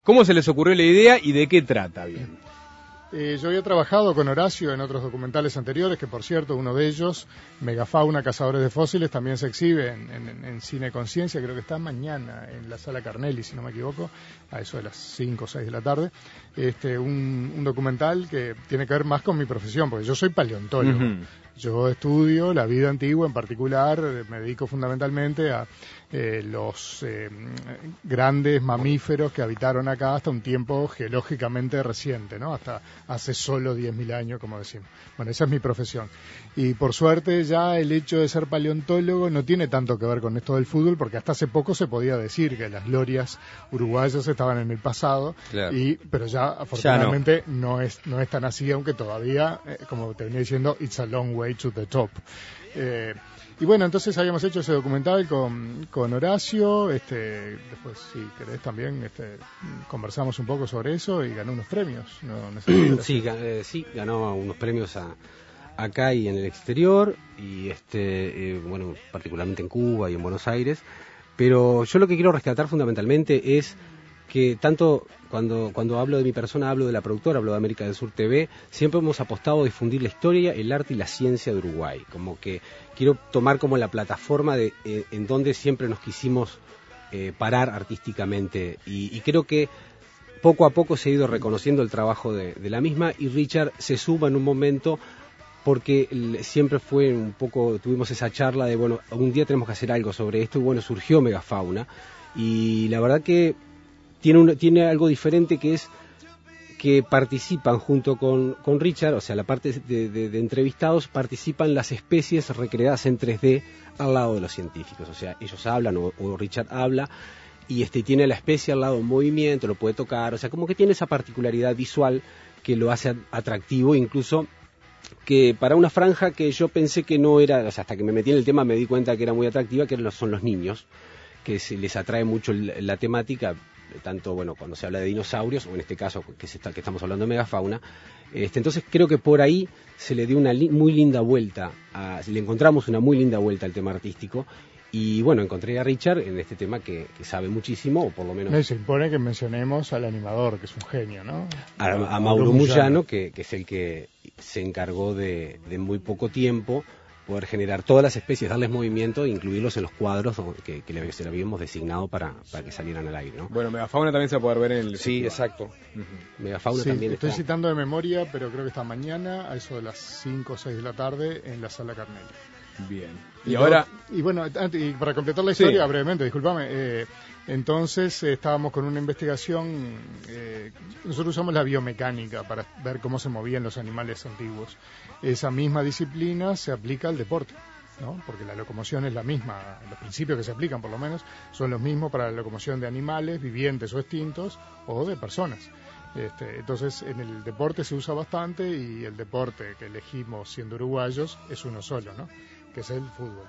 ¿Cómo se les ocurrió la idea y de qué trata? Bien. Yo había trabajado con Horacio en otros documentales anteriores, que por cierto, uno de ellos, Megafauna, Cazadores de Fósiles, también se exhibe en Cine Conciencia, creo que está mañana en la Sala Carnelli, si no me equivoco, a eso de las 5 o 6 de la tarde. Un documental que tiene que ver más con mi profesión, porque yo soy paleontólogo. Uh-huh. Yo estudio la vida antigua, en particular me dedico fundamentalmente a los grandes mamíferos que habitaron acá hasta un tiempo geológicamente reciente, ¿no? Hasta hace solo 10.000 años, como decimos. Bueno, esa es mi profesión. Y por suerte ya el hecho de ser paleontólogo no tiene tanto que ver con esto del fútbol, porque hasta hace poco se podía decir que las glorias uruguayas estaban en el pasado, claro. Pero ya afortunadamente ya no es tan así, aunque todavía, como te venía diciendo, it's a long way to the top. Y bueno, entonces habíamos hecho ese documental con Horacio, después si querés también conversamos un poco sobre eso y ganó unos premios, ¿no? Sí, ganó unos premios acá y en el exterior, y bueno, particularmente en Cuba y en Buenos Aires, pero yo lo que quiero rescatar fundamentalmente es que tanto cuando hablo de mi persona, hablo de la productora, hablo de América del Sur TV, siempre hemos apostado a difundir la historia, el arte y la ciencia de Uruguay, como que quiero tomar como la plataforma en donde siempre nos quisimos parar artísticamente, y creo que poco a poco se ha ido reconociendo el trabajo de la misma, y Richard se suma en un momento porque siempre fue un poco, tuvimos esa charla de, bueno, un día tenemos que hacer algo sobre esto, y bueno, surgió Megafauna, y la verdad que tiene algo diferente, que es que participan junto con Richard, o sea, la parte de entrevistados, participan las especies recreadas en 3D al lado de los científicos, o sea, ellos hablan o Richard habla, y tiene la especie al lado en movimiento, lo puede tocar, o sea, como que tiene esa particularidad visual que lo hace atractivo, incluso que para una franja que yo pensé que no era, o sea, hasta que me metí en el tema me di cuenta que era muy atractiva, que son los niños, que se les atrae mucho la temática, tanto, bueno, cuando se habla de dinosaurios, o en este caso que estamos hablando de megafauna. Entonces creo que por ahí se le dio una muy linda vuelta, le encontramos una muy linda vuelta al tema artístico, y bueno, encontré a Richard en este tema que sabe muchísimo, o por lo menos... Se impone que mencionemos al animador, que es un genio, ¿no? A Mauro Muyano, que es el que se encargó de muy poco tiempo poder generar todas las especies, darles movimiento e incluirlos en los cuadros que le habíamos designado para que salieran al aire, ¿no? Bueno, Megafauna también se va a poder ver en el... Sí, exacto. Uh-huh. Megafauna también estoy citando de memoria, pero creo que está mañana, a eso de las 5 o 6 de la tarde, en la Sala Carnelli. Bien. Y ahora... Y bueno, y para completar la historia, brevemente, discúlpame, entonces estábamos con una investigación, nosotros usamos la biomecánica para ver cómo se movían los animales antiguos. Esa misma disciplina se aplica al deporte, ¿no? Porque la locomoción es la misma, los principios que se aplican por lo menos son los mismos para la locomoción de animales vivientes o extintos, o de personas. Entonces en el deporte se usa bastante, y el deporte que elegimos siendo uruguayos es uno solo, ¿no? Que es el fútbol.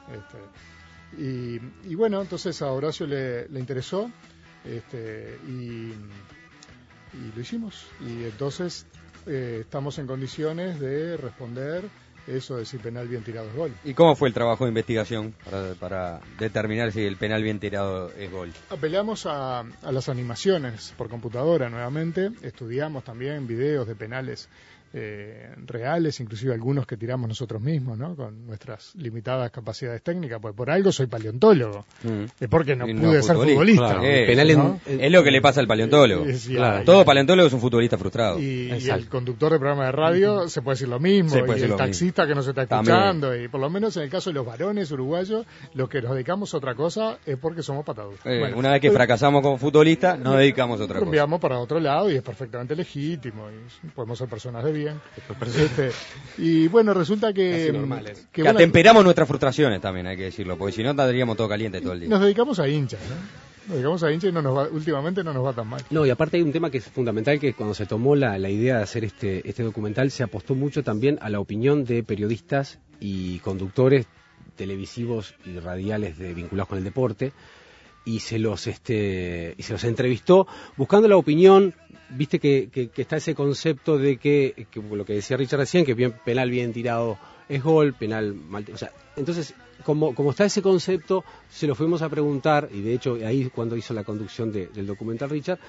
Y bueno, entonces a Horacio le interesó, y lo hicimos, y entonces estamos en condiciones de responder eso de si penal bien tirado es gol. ¿Y cómo fue el trabajo de investigación para determinar si el penal bien tirado es gol? Apelamos a las animaciones por computadora nuevamente, estudiamos también videos de penales reales, inclusive algunos que tiramos nosotros mismos, ¿no? Con nuestras limitadas capacidades técnicas, pues por algo soy paleontólogo, es porque no pude ser futbolista. Claro, penal ¿no? Es lo que le pasa al paleontólogo. Claro. Todo paleontólogo es un futbolista frustrado. Y el conductor de programa de radio se puede decir lo mismo, y el taxista que no se está escuchando, también. Y por lo menos en el caso de los varones uruguayos, los que nos dedicamos a otra cosa es porque somos pataduros. Bueno, una vez que fracasamos como futbolistas, nos dedicamos a otra cosa. Cambiamos para otro lado, y es perfectamente legítimo, y podemos ser personas de bien. Y bueno, resulta que atemperamos nuestras frustraciones también, hay que decirlo, porque si no estaríamos todo caliente todo el día. Nos dedicamos a hinchas, ¿no? Nos dedicamos a hinchas, y últimamente no nos va tan mal. No, y aparte hay un tema que es fundamental, que cuando se tomó la idea de hacer este documental, se apostó mucho también a la opinión de periodistas y conductores televisivos y radiales vinculados con el deporte, y se los entrevistó buscando la opinión. Viste que está ese concepto de que lo que decía Richard recién, que penal bien tirado es gol, penal mal, o sea, entonces como está ese concepto, se lo fuimos a preguntar, y de hecho ahí cuando hizo la conducción del documental Richard,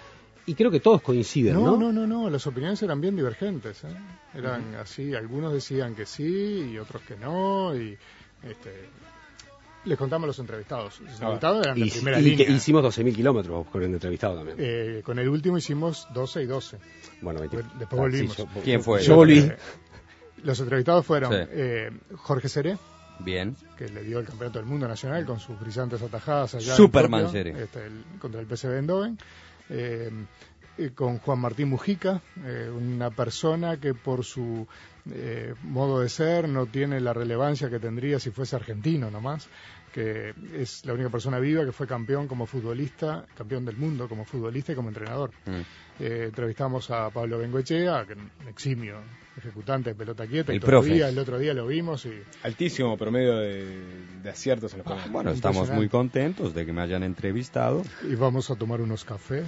y creo que todos coinciden, ¿no? No, las opiniones eran bien divergentes, ¿eh? Eran así, algunos decían que sí y otros que no, y les contamos los entrevistados. Los entrevistados eran de primera línea. Hicimos 12.000 kilómetros con el entrevistado también. Con el último hicimos 12 y 12. Bueno, Después volvimos. Sí, ¿Quién fue? Yo volví. Los entrevistados fueron Sí. Jorge Seré, Bien. que le dio el campeonato del mundo nacional con sus brillantes atajadas allá Superman en Tokio, Seré. contra el PSV Eindhoven. Con Juan Martín Mujica, una persona que por su modo de ser no tiene la relevancia que tendría si fuese argentino nomás, que es la única persona viva que fue campeón como futbolista, campeón del mundo como futbolista y como entrenador. Entrevistamos a Pablo Bengoechea, que es un eximio ejecutante de pelota quieta, El y profe. el otro día lo vimos y Altísimo promedio de aciertos en los penales. Bueno, estamos Impresionante. muy contentos de que me hayan entrevistado. vamos a tomar unos cafés.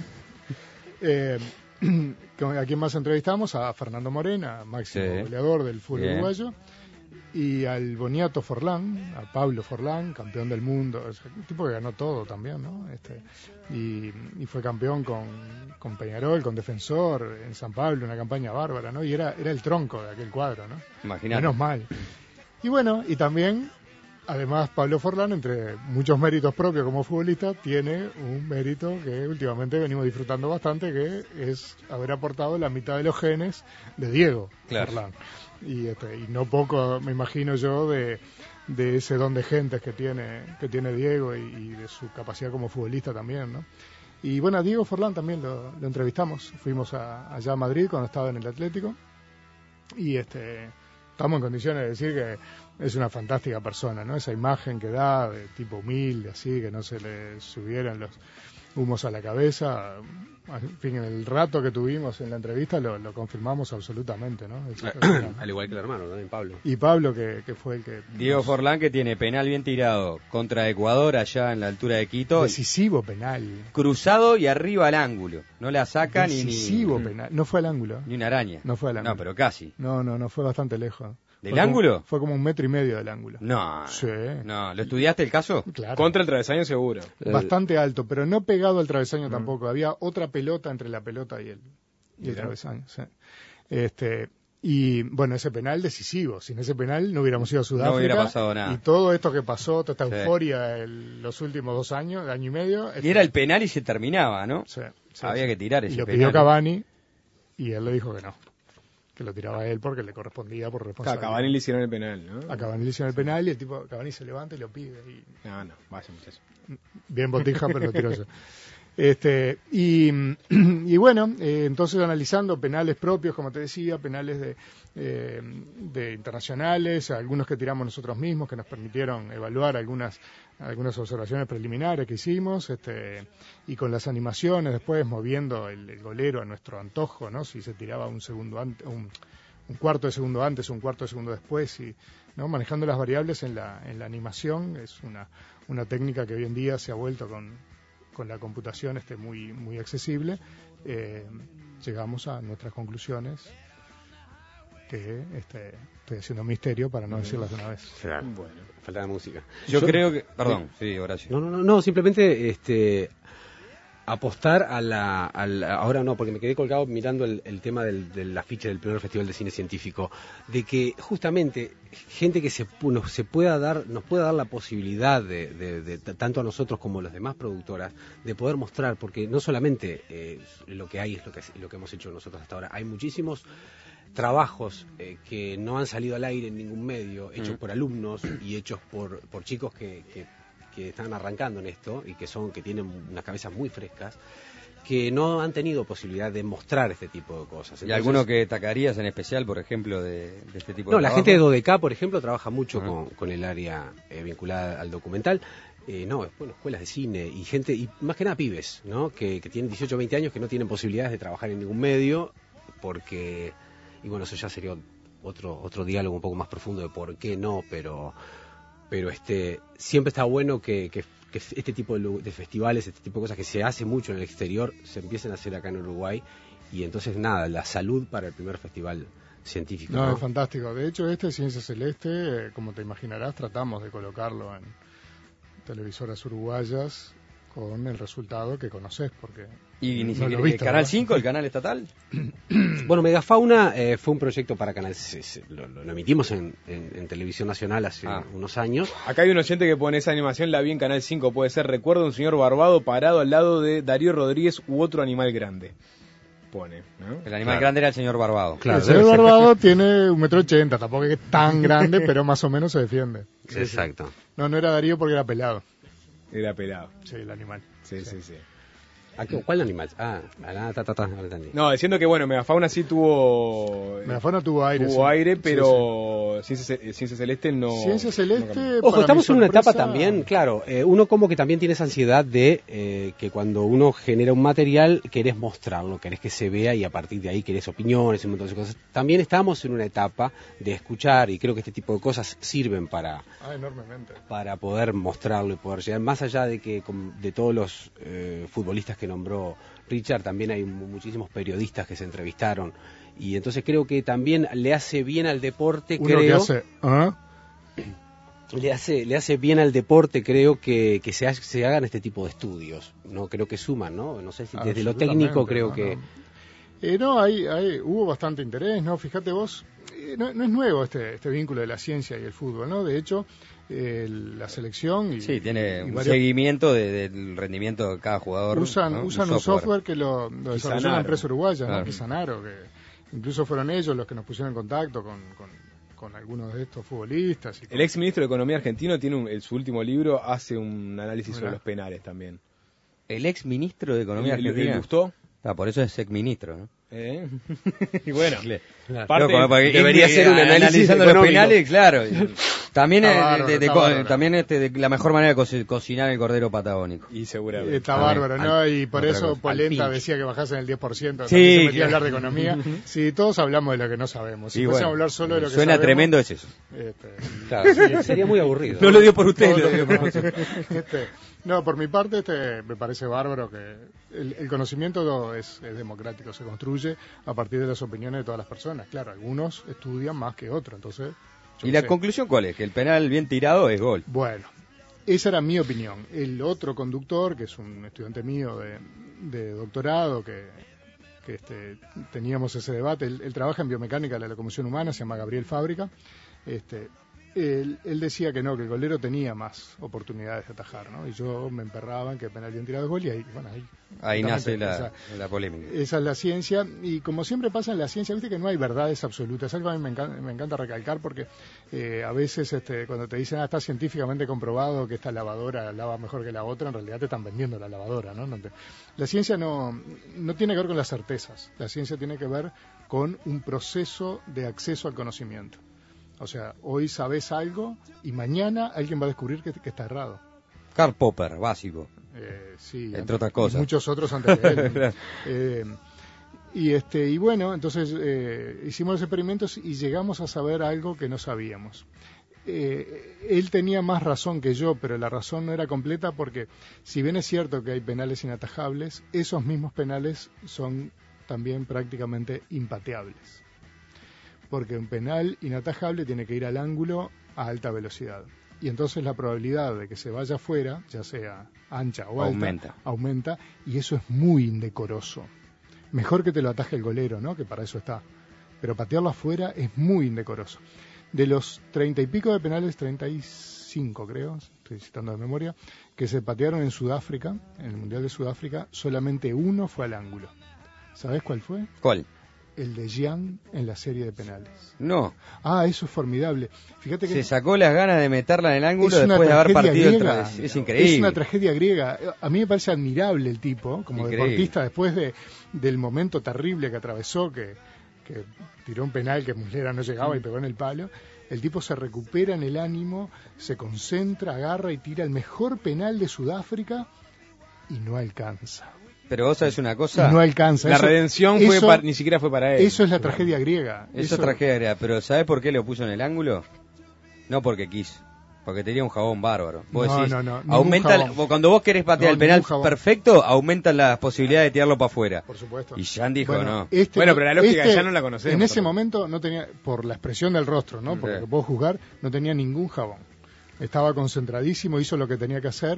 ¿A quién más entrevistamos? A Fernando Morena, máximo Sí. goleador del fútbol Bien. uruguayo, y al Boniato Forlán, a Pablo Forlán, campeón del mundo, es un tipo que ganó todo también, ¿no? Y fue campeón con Peñarol, con Defensor, en San Pablo, una campaña bárbara, ¿no? Y era el tronco de aquel cuadro, ¿no? Imagínate. Menos mal. Y bueno, y también, además, Pablo Forlán, entre muchos méritos propios como futbolista, tiene un mérito que últimamente venimos disfrutando bastante, que es haber aportado la mitad de los genes de Diego Claro. Forlán. Y no poco, me imagino yo, de ese don de gentes que tiene Diego y de su capacidad como futbolista también, ¿no? Y bueno, a Diego Forlán también lo entrevistamos. Fuimos allá a Madrid cuando estaba en el Atlético y estamos en condiciones de decir que es una fantástica persona, ¿no? Esa imagen que da de tipo humilde, así, que no se le subieran los humos a la cabeza. En fin, en el rato que tuvimos en la entrevista lo confirmamos absolutamente, ¿no? Al igual que el hermano, también Pablo. Y Pablo, que fue el que... Diego Forlán, que tiene penal bien tirado contra Ecuador allá en la altura de Quito. Decisivo penal. Cruzado y arriba al ángulo. No la saca Decisivo penal. No fue al ángulo. ni una araña. No fue al ángulo. No, pero casi. No, fue bastante lejos. ¿Del Fue ángulo? Fue como 1,5 metros del ángulo. No. Sí. No, ¿lo estudiaste el caso? Claro. Contra el travesaño seguro. Bastante alto, pero no pegado al travesaño tampoco. Había otra pelota entre la pelota y el Mirá. travesaño. Sí. Y bueno, ese penal decisivo. Sin ese penal no hubiéramos ido a Sudáfrica. No hubiera pasado nada. Y todo esto que pasó, toda esta Sí. euforia los últimos 2 años, año y medio. Y era el penal y se terminaba, ¿no? Sí, Había que tirar ese y lo penal. pidió Cavani y él le dijo que no. Que lo tiraba él porque le correspondía por A responsabilidad. Cavani le hicieron el penal, ¿no? A Cavani le hicieron el penal y el tipo Cavani se levanta y lo pide. Y No, vaya muchacho. bien botija, pero lo tiró yo. Y bueno, entonces analizando penales propios, como te decía, penales de internacionales, algunos que tiramos nosotros mismos, que nos permitieron evaluar algunas observaciones preliminares que hicimos, y con las animaciones después moviendo el golero a nuestro antojo, ¿no? Si se tiraba un segundo antes, un cuarto de segundo antes, un cuarto de segundo después, y ¿no? Manejando las variables en la animación es una técnica que hoy en día se ha vuelto con la computación muy muy accesible. Llegamos a nuestras conclusiones que estoy haciendo misterio para no decirlas de una vez. Bueno, falta la música. Yo creo que... Perdón, sí, Horacio. No, simplemente apostar ahora no, porque me quedé colgado mirando el tema del afiche del primer Festival de Cine Científico, de que justamente gente que nos pueda dar la posibilidad de tanto a nosotros como a las demás productoras de poder mostrar, porque no solamente lo que hay es lo que hemos hecho nosotros hasta ahora, hay muchísimos trabajos que no han salido al aire en ningún medio, hechos por alumnos y hechos por chicos que están arrancando en esto y que tienen unas cabezas muy frescas, que no han tenido posibilidad de mostrar este tipo de cosas. ¿Y alguno que destacarías en especial, por ejemplo, de este tipo de No, la trabajo? gente de Dodeca, por ejemplo, trabaja mucho con el área vinculada al documental. Escuelas de cine y gente, y más que nada pibes, ¿no? Que tienen 18 o 20 años, que no tienen posibilidades de trabajar en ningún medio, porque, y bueno, eso ya sería otro diálogo un poco más profundo de por qué no, pero siempre está bueno que este tipo de festivales, este tipo de cosas que se hace mucho en el exterior, se empiecen a hacer acá en Uruguay, y entonces nada, la salud para el primer festival científico. No, ¿no? es fantástico. De hecho, Ciencia Celeste, como te imaginarás, tratamos de colocarlo en televisoras uruguayas con el resultado que conoces, porque Y ni no siquiera lo viste, Canal ¿verdad? 5, el canal estatal. Bueno, Megafauna fue un proyecto para Canal lo emitimos en Televisión Nacional hace unos años. Acá hay un oyente que pone esa animación, la vi en Canal 5, puede ser, recuerdo un señor barbado parado al lado de Darío Rodríguez u otro animal grande. Pone, ¿no? El animal grande era el señor Barbado. Claro, el señor Barbado tiene 1,80 m, tampoco es tan grande, pero más o menos se defiende. Sí, Exacto. sí. No era Darío porque era pelado. Era pelado. Sí, el animal. Sí, sí, sí. ¿Cuál animal? Ahora entendí. No, diciendo que bueno, Megafauna sí tuvo... Megafauna tuvo aire. Tuvo sí. aire, pero Sí, Ciencia Celeste no... Ciencia Celeste... Ojo, para estamos mi en una etapa sorpresa- también, claro, uno como que también tiene esa ansiedad de que cuando uno genera un material querés mostrarlo, querés que se vea y a partir de ahí querés opiniones y un montón de cosas. También estamos en una etapa de escuchar y creo que este tipo de cosas sirven para enormemente. poder mostrarlo y poder llegar, más allá de que de todos los futbolistas que nombró Richard, también hay muchísimos periodistas que se entrevistaron y entonces creo que también le hace bien al deporte, Uno que hace... ¿Ah? le hace bien al deporte, creo que se hagan este tipo de estudios, no creo que suman, no sé si desde lo técnico creo que No, hubo bastante interés, ¿no? Fíjate vos, no es nuevo este vínculo de la ciencia y el fútbol, ¿no? De hecho, la selección y Sí, tiene y un varios- seguimiento del rendimiento de cada jugador. usan ¿no? un software que lo desarrolló Kisanaro. una empresa uruguaya, ¿no? Claro. Kisanaro, que incluso fueron ellos los que nos pusieron en contacto con algunos de estos futbolistas. El ex ministro de Economía argentino tiene en su último libro hace un análisis sobre Mirá. los penales también. El ex ministro de Economía ¿Le Argentina. gustó? Por eso es ex ministro, ¿no? Y bueno, debería ser un análisis analizando los económico. penales, claro. También Está bárbaro, está bárbaro. también de la mejor manera de cocinar el cordero patagónico. y seguramente. Está Ah, bárbaro, ¿no? al- Y por otra eso cosa, Polenta al pinch. decía que bajasen el 10%. Sí, también se metía a claro. hablar de economía. Sí, todos hablamos de lo que no sabemos. Si Y fuésemos bueno, a hablar solo de lo que suena sabemos... tremendo es eso. claro, sería muy aburrido. No lo dio por usted, Todo lo lo dio que por no, no, por mi parte me parece bárbaro que el conocimiento es democrático, se construye a partir de las opiniones de todas las personas. Claro, algunos estudian más que otros, entonces... yo ¿Y qué la sé. conclusión cuál es? Que el penal bien tirado es gol. Bueno, esa era mi opinión. El otro conductor, que es un estudiante mío de doctorado, que teníamos ese debate, él trabaja en biomecánica de la locomoción humana, se llama Gabriel Fábrica, él decía que no, que el golero tenía más oportunidades de atajar, ¿no? Y yo me emperraba en que el penal bien tirado es gol y ahí, bueno, Ahí nace esa la polémica. es la ciencia, y como siempre pasa en la ciencia, viste que no hay verdades absolutas. Algo a mí me encanta recalcar porque a veces cuando te dicen está científicamente comprobado que esta lavadora lava mejor que la otra, en realidad te están vendiendo la lavadora, ¿no? La ciencia no tiene que ver con las certezas, la ciencia tiene que ver con un proceso de acceso al conocimiento. O sea, hoy sabes algo y mañana alguien va a descubrir que está errado. Karl Popper, básico. Sí, Entre otras cosas. y muchos otros antes que él. Y bueno, entonces hicimos los experimentos y llegamos a saber algo que no sabíamos. Él tenía más razón que yo, pero la razón no era completa porque si bien es cierto que hay penales inatajables, esos mismos penales son también prácticamente impateables. Porque un penal inatajable tiene que ir al ángulo a alta velocidad. Y entonces la probabilidad de que se vaya afuera, ya sea ancha o alta, aumenta, y eso es muy indecoroso. Mejor que te lo ataje el golero, ¿no? Que para eso está. Pero patearlo afuera es muy indecoroso. De los 30 y pico de penales, 35 creo, estoy citando de memoria, que se patearon en Sudáfrica, en el Mundial de Sudáfrica, solamente uno fue al ángulo. ¿Sabés cuál fue? ¿Cuál? El de Jean en la serie de penales. No. Ah, eso es formidable. Fíjate que Se sacó las ganas de meterla en el ángulo es una después de haber tragedia partido griega. es increíble. Es una tragedia griega. A mí me parece admirable el tipo, como Increíble. deportista, después del momento terrible que atravesó, que tiró un penal que Muslera no llegaba y pegó en el palo. El tipo se recupera en el ánimo, se concentra, agarra y tira el mejor penal de Sudáfrica y no alcanza. Pero vos sabés una cosa. No alcanza. La Eso- redención eso- ni siquiera fue para él. Eso es la tragedia griega. Eso es tragedia griega. Pero ¿sabés por qué lo puso en el ángulo? No porque quiso. Porque tenía un jabón bárbaro. Vos No, decís, no, ningún aumenta jabón. cuando vos querés patear No, el penal ningún jabón. perfecto, aumentan las posibilidades de tirarlo para afuera. Por supuesto. Y Jan dijo no. Bueno, pero la lógica ya no la conocemos. En ese momento no tenía, por la expresión del rostro, ¿no? Por lo que puedo juzgar, no tenía ningún jabón. Estaba concentradísimo, hizo lo que tenía que hacer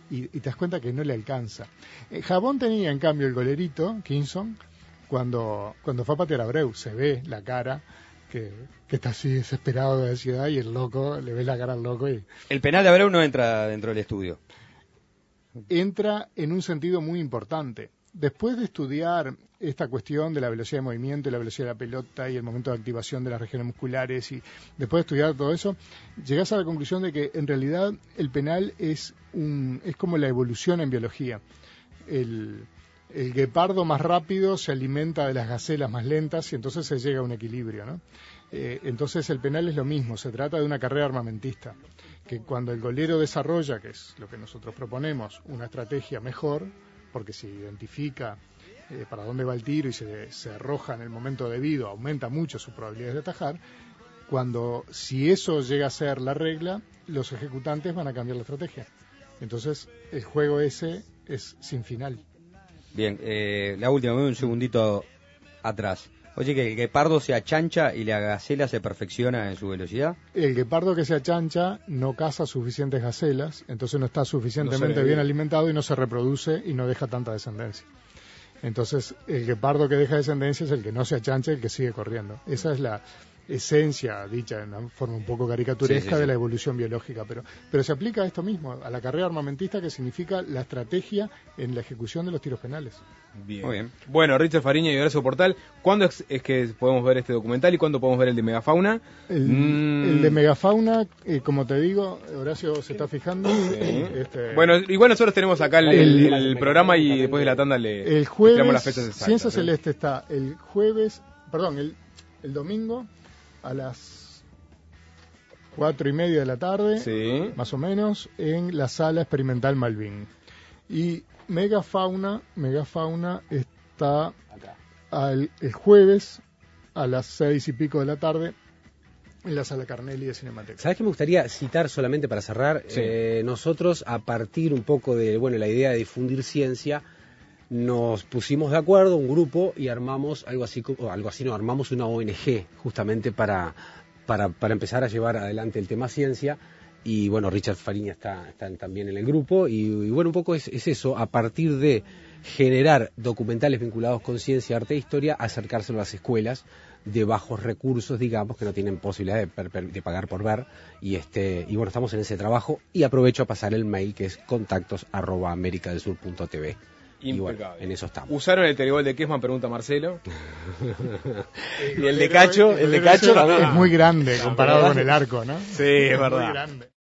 y te das cuenta que no le alcanza. Jabón tenía, en cambio, el golerito, Kinson, cuando fue a patear a Abreu, se ve la cara que está así desesperado de ansiedad y el loco, le ves la cara al loco y... El penal de Abreu no entra dentro del estudio. Entra en un sentido muy importante. Después de estudiar esta cuestión de la velocidad de movimiento y la velocidad de la pelota y el momento de activación de las regiones musculares, y después de estudiar todo eso, llegás a la conclusión de que en realidad el penal es como la evolución en biología. El guepardo más rápido se alimenta de las gacelas más lentas y entonces se llega a un equilibrio, ¿no? Entonces el penal es lo mismo, se trata de una carrera armamentista, que cuando el golero desarrolla, que es lo que nosotros proponemos, una estrategia mejor, porque se identifica para dónde va el tiro y se arroja en el momento debido, aumenta mucho sus probabilidades de atajar. Si eso llega a ser la regla, los ejecutantes van a cambiar la estrategia. Entonces el juego ese es sin final. Bien, la última, un segundito atrás. Oye, que el guepardo se achancha y la gacela se perfecciona en su velocidad. El guepardo que se achancha no caza suficientes gacelas, entonces no está suficientemente bien alimentado y no se reproduce y no deja tanta descendencia. Entonces el guepardo que deja descendencia es el que no se achancha y el que sigue corriendo. Esa es la esencia, dicha de una forma un poco caricaturesca, de la evolución biológica, pero se aplica a esto mismo, a la carrera armamentista, que significa la estrategia en la ejecución de los tiros penales. Bien. Muy bien. Bueno, Richard Fariña y Horacio Portal, ¿cuándo es que podemos ver este documental y cuándo podemos ver el de Megafauna? El de Megafauna, como te digo, Horacio se está fijando. Bueno, igual nosotros tenemos acá el programa y después de la tanda le el jueves, tiramos las fechas exactas. Ciencia Celeste está el domingo a las 4:30 de la tarde, más o menos, en la Sala Experimental Malvin. Y Megafauna está el jueves a las 6:00 de la tarde en la Sala Carnelli de Cinemateca. ¿Sabes qué me gustaría citar solamente para cerrar? Sí. Nosotros, a partir un poco de la idea de difundir ciencia, nos pusimos de acuerdo, un grupo, y armamos armamos una ONG justamente para empezar a llevar adelante el tema ciencia. Y bueno, Richard Fariña está también en el grupo, y bueno, un poco es eso, a partir de generar documentales vinculados con ciencia, arte e historia, acercárselo a las escuelas de bajos recursos, digamos, que no tienen posibilidad de pagar por ver, y bueno, estamos en ese trabajo, y aprovecho a pasar el mail, que es contactos@americadelsur.tv. Y bueno, en eso estamos. ¿Usaron el telegol de Kessman? Pregunta Marcelo. Y el de Cacho también. Es muy grande comparado con el arco, ¿no? Sí, es verdad. Muy grande.